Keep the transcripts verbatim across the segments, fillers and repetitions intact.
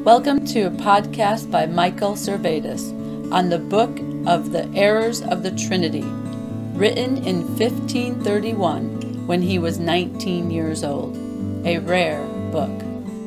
Welcome to a podcast by Michael Servetus on the book of the Errors of the Trinity, written in fifteen thirty-one when he was nineteen years old. A rare book.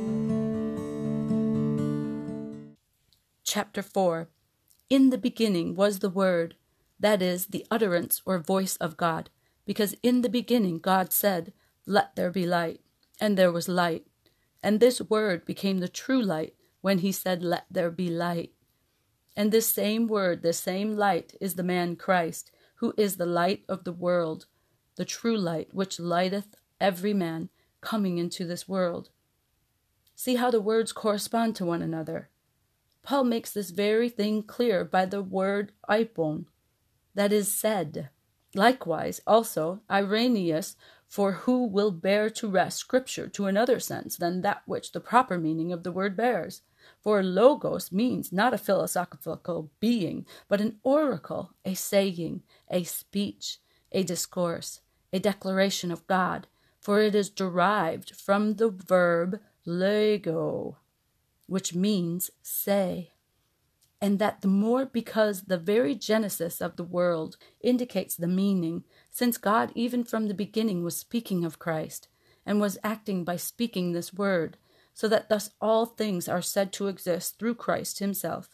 Chapter four. In the beginning was the Word, that is, the utterance or voice of God, because in the beginning God said, "Let there be light," and there was light. And this Word became the true light when he said, "Let there be light." And this same Word, this same light, is the man Christ, who is the light of the world, the true light, which lighteth every man coming into this world. See how the words correspond to one another. Paul makes this very thing clear by the word "ipon," that is, said. Likewise, also, Irenaeus, for who will bear to rest Scripture to another sense than that which the proper meaning of the word bears? For logos means not a philosophical being, but an oracle, a saying, a speech, a discourse, a declaration of God, for it is derived from the verb lego, which means say. And that the more because the very genesis of the world indicates the meaning, since God even from the beginning was speaking of Christ, and was acting by speaking this word, so that thus all things are said to exist through Christ himself.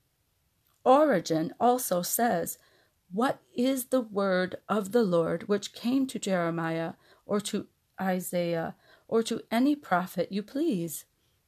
Origen also says, "What is the word of the Lord which came to Jeremiah, or to Isaiah, or to any prophet you please?"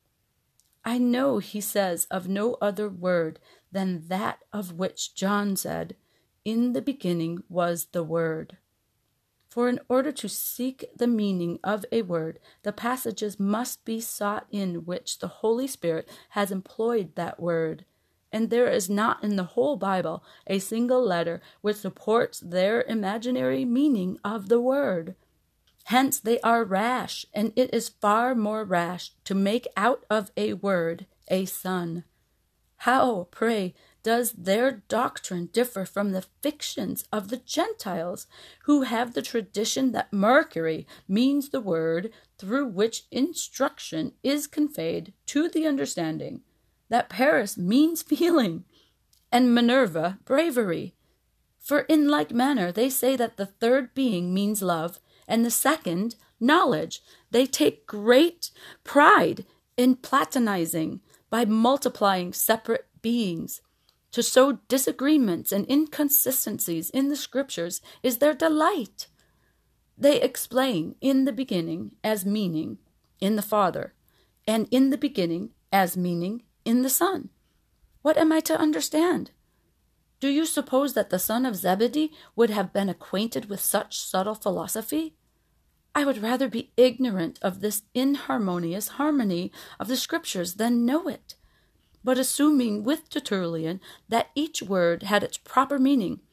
I know, he says, of no other word than that of which John said, "In the beginning was the Word." For in order to seek the meaning of a word, the passages must be sought in which the Holy Spirit has employed that word. And there is not in the whole Bible a single letter which supports their imaginary meaning of the word. Hence they are rash, and it is far more rash to make out of a word a son. How, pray, does their doctrine differ from the fictions of the Gentiles, who have the tradition that Mercury means the word through which instruction is conveyed to the understanding, that Paris means feeling, and Minerva bravery? For in like manner they say that the third being means love, and the second, knowledge. They take great pride in platonizing by multiplying separate beings. To sow disagreements and inconsistencies in the Scriptures is their delight. They explain in the beginning as meaning in the Father, and in the beginning as meaning in the Son. What am I to understand? Do you suppose that the son of Zebedee would have been acquainted with such subtle philosophy? I would rather be ignorant of this inharmonious harmony of the Scriptures than know it. But assuming with Tertullian that each word had its proper meaning,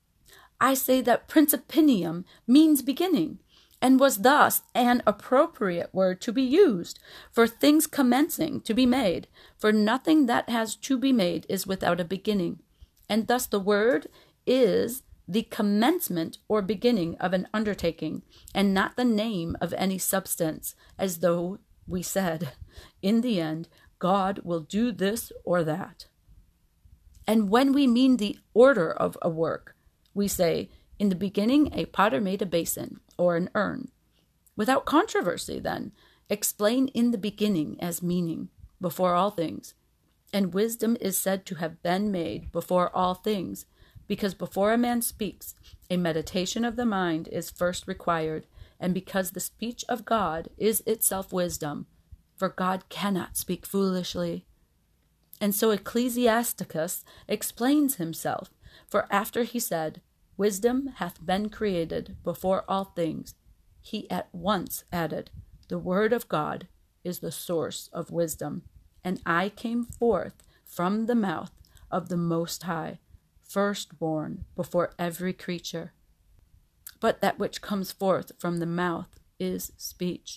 I say that principinium means beginning, and was thus an appropriate word to be used for things commencing to be made, for nothing that has to be made is without a beginning. And thus the word is the commencement or beginning of an undertaking, and not the name of any substance, as though we said, in the end, God will do this or that. And when we mean the order of a work, we say, in the beginning a potter made a basin, or an urn. Without controversy, then, explain in the beginning as meaning, before all things. And wisdom is said to have been made before all things, because before a man speaks, a meditation of the mind is first required, and because the speech of God is itself wisdom, for God cannot speak foolishly. And so Ecclesiasticus explains himself, for after he said, "Wisdom hath been created before all things," he at once added, "The word of God is the source of wisdom, and I came forth from the mouth of the Most High, firstborn before every creature. But that which comes forth from the mouth is speech."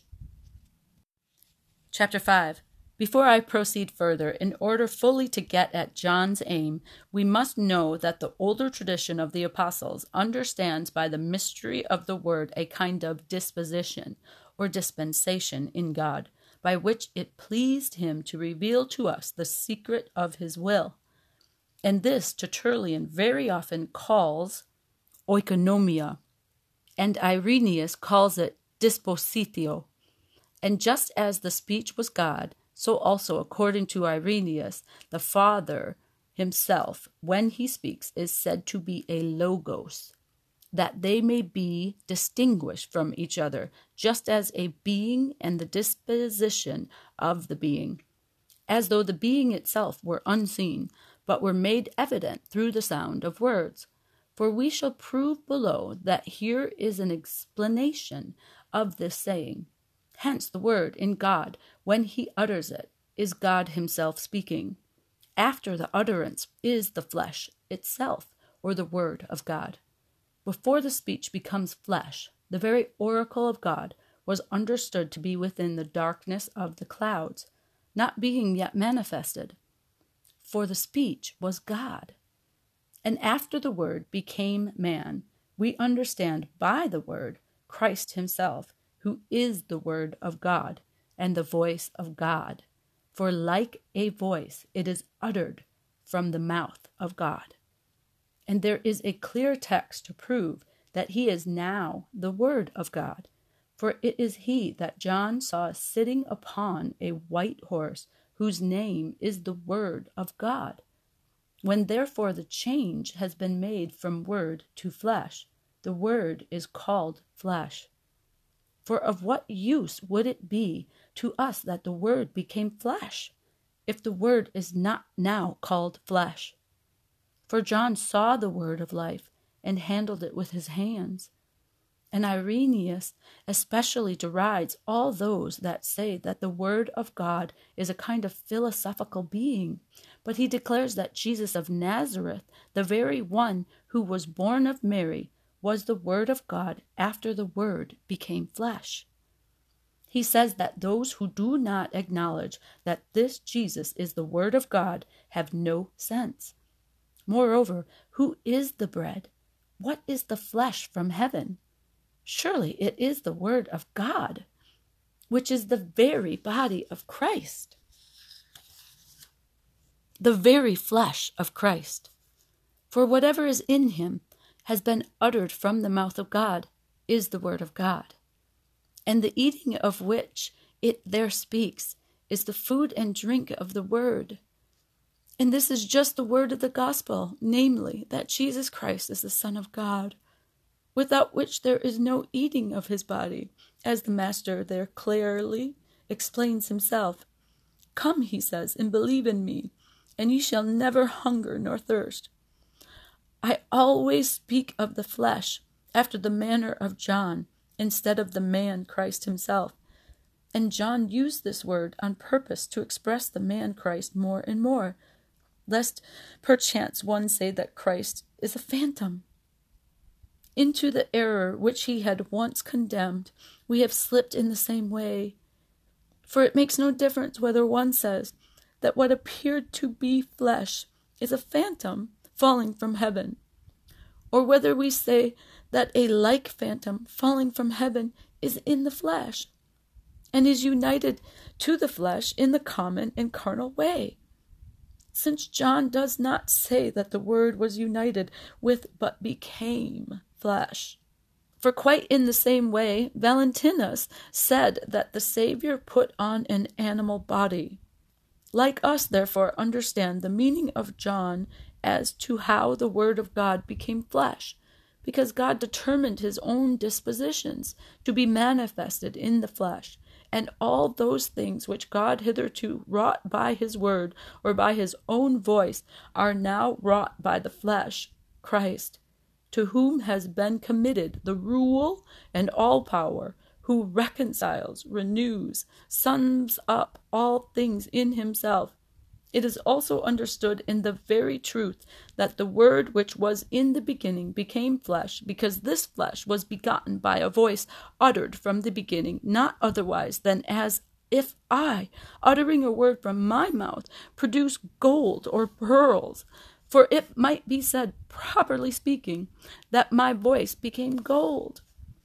Chapter five. Before I proceed further, in order fully to get at John's aim, we must know that the older tradition of the apostles understands by the mystery of the word a kind of disposition or dispensation in God, by which it pleased him to reveal to us the secret of his will. And this Tertullian very often calls oikonomia, and Irenaeus calls it dispositio. And just as the speech was God, so also, according to Irenaeus, the Father himself, when he speaks, is said to be a logos, that they may be distinguished from each other, just as a being and the disposition of the being, as though the being itself were unseen, but were made evident through the sound of words. For we shall prove below that here is an explanation of this saying. Hence the word in God, when he utters it, is God himself speaking. After the utterance is the flesh itself, or the word of God. Before the speech becomes flesh, the very oracle of God was understood to be within the darkness of the clouds, not being yet manifested. For the speech was God. And after the word became man, we understand by the word Christ himself, who is the word of God and the voice of God. For like a voice, it is uttered from the mouth of God. And there is a clear text to prove that he is now the word of God. For it is he that John saw sitting upon a white horse, whose name is the word of God. When therefore the change has been made from word to flesh, the word is called flesh. For of what use would it be to us that the word became flesh, if the word is not now called flesh? For John saw the word of life and handled it with his hands. And Irenaeus especially derides all those that say that the word of God is a kind of philosophical being, but he declares that Jesus of Nazareth, the very one who was born of Mary, was the word of God after the word became flesh. He says that those who do not acknowledge that this Jesus is the word of God have no sense. Moreover, who is the bread? What is the flesh from heaven? Surely it is the word of God, which is the very body of Christ, the very flesh of Christ. For whatever is in him has been uttered from the mouth of God, is the word of God. And the eating of which it there speaks is the food and drink of the word. And this is just the word of the gospel, namely, that Jesus Christ is the Son of God, without which there is no eating of his body, as the Master there clearly explains himself. Come, he says, and believe in me, and ye shall never hunger nor thirst. I always speak of the flesh after the manner of John, instead of the man Christ himself. And John used this word on purpose to express the man Christ more and more, lest perchance one say that Christ is a phantom. Into the error which he had once condemned, we have slipped in the same way. For it makes no difference whether one says that what appeared to be flesh is a phantom falling from heaven, or whether we say that a like phantom falling from heaven is in the flesh, and is united to the flesh in the common and carnal way. Since John does not say that the word was united with but became flesh. For quite in the same way, Valentinus said that the Savior put on an animal body. Like us, therefore, understand the meaning of John as to how the word of God became flesh, because God determined his own dispositions to be manifested in the flesh, and all those things which God hitherto wrought by his word or by his own voice are now wrought by the flesh, Christ, to whom has been committed the rule and all power, who reconciles, renews, sums up all things in himself. It is also understood in the very truth that the word which was in the beginning became flesh, because this flesh was begotten by a voice uttered from the beginning, not otherwise than as if I, uttering a word from my mouth, produce gold or pearls. For it might be said, properly speaking, that my voice became gold.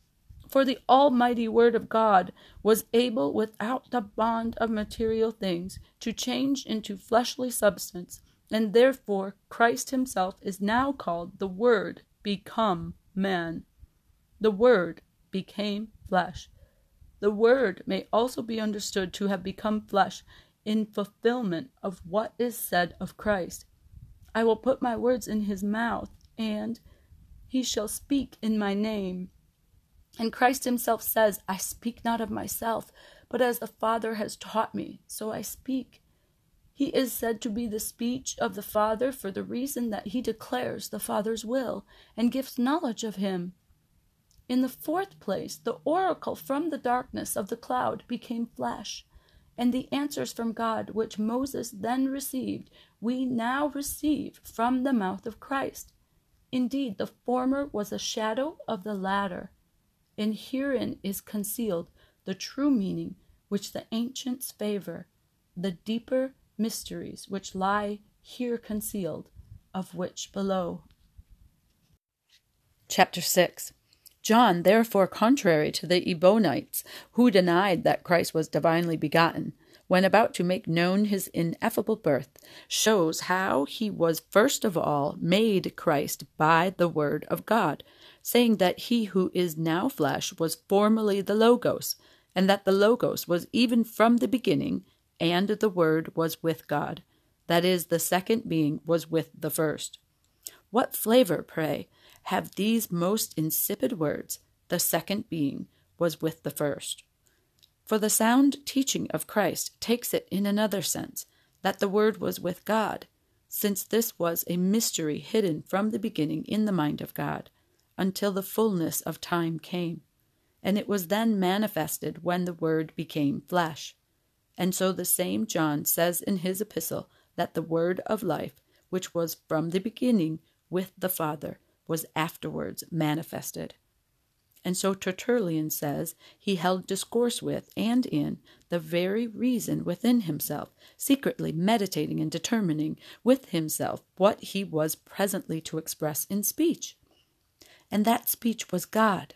For the almighty word of God was able, without the bond of material things, to change into fleshly substance, and therefore Christ himself is now called the Word become man. The Word became flesh. The Word may also be understood to have become flesh in fulfillment of what is said of Christ. I will put my words in his mouth, and he shall speak in my name. And Christ himself says, I speak not of myself, but as the Father has taught me, so I speak. He is said to be the speech of the Father for the reason that he declares the Father's will and gives knowledge of him. In the fourth place, the oracle from the darkness of the cloud became flesh, and the answers from God which Moses then received, we now receive from the mouth of Christ. Indeed, the former was a shadow of the latter, and herein is concealed the true meaning which the ancients favor, the deeper mysteries which lie here concealed, of which below. Chapter six. John, therefore, contrary to the Ebionites, who denied that Christ was divinely begotten, when about to make known his ineffable birth, shows how he was first of all made Christ by the word of God, saying that he who is now flesh was formerly the Logos, and that the Logos was even from the beginning, and the Word was with God. That is, the second being was with the first. What flavor, pray, have these most insipid words, the second being was with the first? For the sound teaching of Christ takes it in another sense, that the Word was with God, since this was a mystery hidden from the beginning in the mind of God, until the fullness of time came, and it was then manifested when the Word became flesh. And so the same John says in his epistle that the Word of life, which was from the beginning with the Father, was afterwards manifested. And so Tertullian says he held discourse with and in the very reason within himself, secretly meditating and determining with himself what he was presently to express in speech. And that speech was God.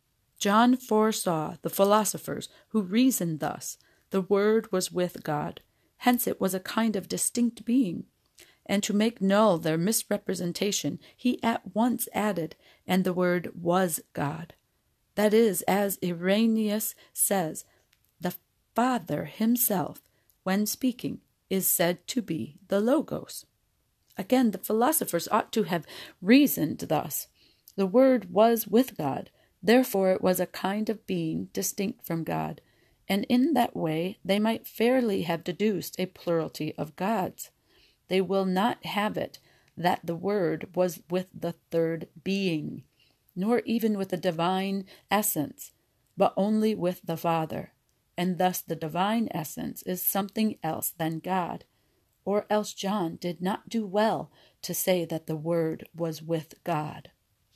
John foresaw the philosophers who reasoned thus. The Word was with God, hence it was a kind of distinct being. And to make null their misrepresentation, he at once added, and the Word was God. That is, as Irenaeus says, the Father himself, when speaking, is said to be the Logos. Again, the philosophers ought to have reasoned thus. The Word was with God, therefore it was a kind of being distinct from God, and in that way they might fairly have deduced a plurality of gods. They will not have it that the Word was with the third being, nor even with the divine essence, but only with the Father, and thus the divine essence is something else than God, or else John did not do well to say that the Word was with God.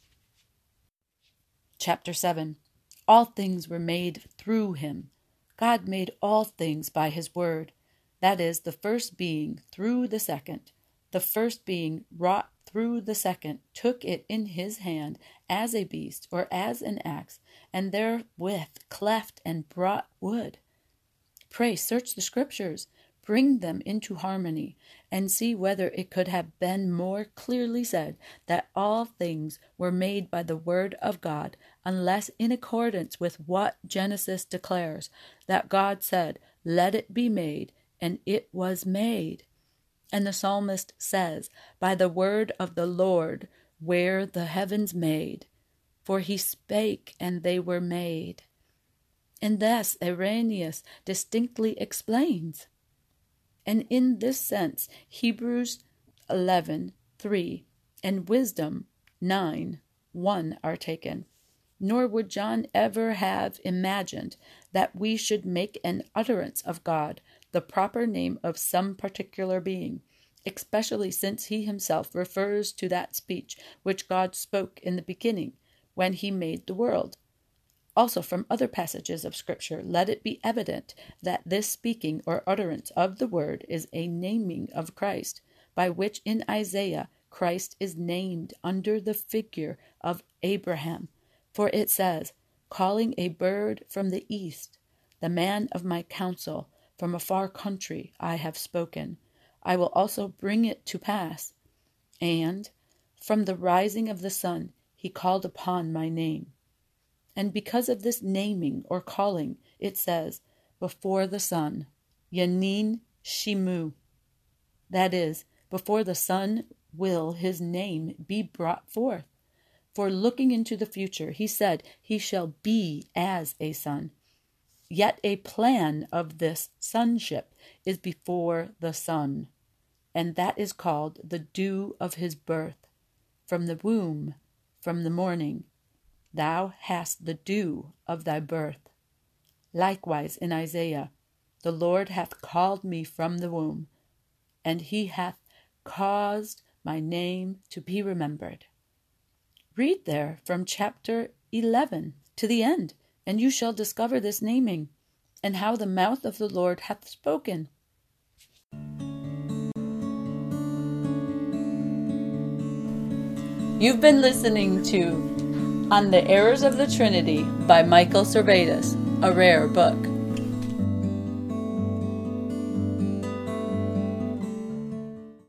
Chapter seven. All things were made through him. God made all things by his word. That is, the first being through the second. The first being wrought through the second, took it in his hand as a beast or as an axe, and therewith cleft and brought wood. Pray search the Scriptures, bring them into harmony, and see whether it could have been more clearly said that all things were made by the word of God, unless in accordance with what Genesis declares, that God said, "Let it be made," and it was made. And the psalmist says, "By the word of the Lord were the heavens made, for he spake, and they were made." And thus Irenaeus distinctly explains. And in this sense, Hebrews eleven three and Wisdom nine one are taken. Nor would John ever have imagined that we should make an utterance of God the proper name of some particular being, especially since he himself refers to that speech which God spoke in the beginning, when he made the world. Also from other passages of Scripture, let it be evident that this speaking or utterance of the word is a naming of Christ, by which in Isaiah Christ is named under the figure of Abraham. For it says, calling a bird from the east, the man of my counsel, from a far country I have spoken. I will also bring it to pass. And from the rising of the sun he called upon my name. And because of this naming or calling, it says, before the sun, Yanin Shimu. That is, before the sun will his name be brought forth. For looking into the future, he said, he shall be as a son. Yet a plan of this sonship is before the sun, and that is called the dew of his birth. From the womb, from the morning, thou hast the dew of thy birth. Likewise in Isaiah, the Lord hath called me from the womb, and he hath caused my name to be remembered. Read there from chapter eleven to the end, and you shall discover this naming, and how the mouth of the Lord hath spoken. You've been listening to On the Errors of the Trinity by Michael Servetus, a rare book.